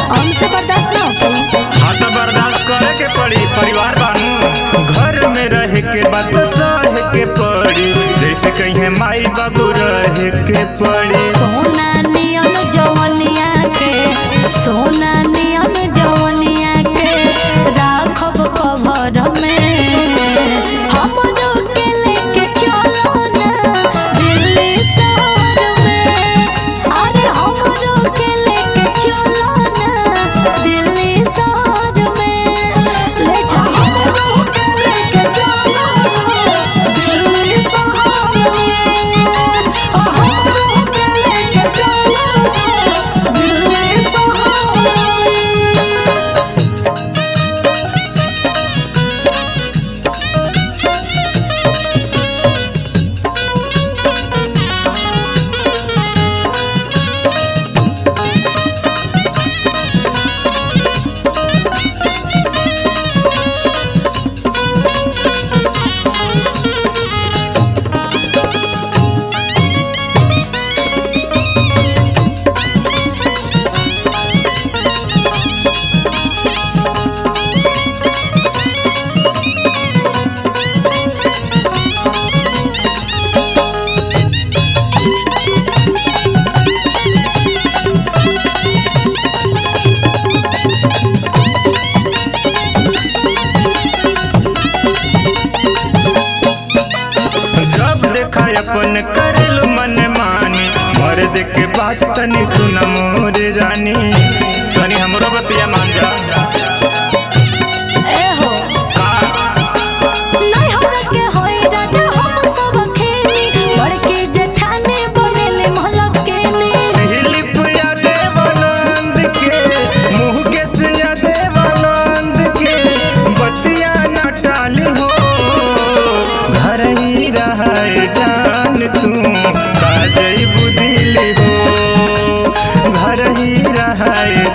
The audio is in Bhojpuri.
हमसे बर्दाश्त ना होती। हाँ तो बर्दाश्त करे के पड़ी, परिवार बानू। घर में रह के बात सह के पड़ी, जैसे कहीं माई बाबू रह के पड़ी। सोना नियन जवनिया के, सोना नियन जवनिया के राखब कबर में। हमरो के लेके चलो ना दिल्ली शहर में। अरे हमरो के लेके चलो ना दिल्ली शहर में। ले चलो हमरो के लेके चलो ना दिल्ली शहर में। हमरो के लेके चलो ना दिल्ली शहर में। जब देखा अपन करेल मन मानी, मर्द के बात तनी सुन मोर रानी, तनी हमरो बतिया मान जा। ए हो नहीं हमरा के होई राजा हम सब खेनी, बड़के जेठानी बनेले महलक के नी। दिलीप या देवानंद के, मुँह के सिया देवानंद के, बतिया न टाली हो। घर ही रहे जान तू, का जइबू दिल्ली हो। घर ही रहे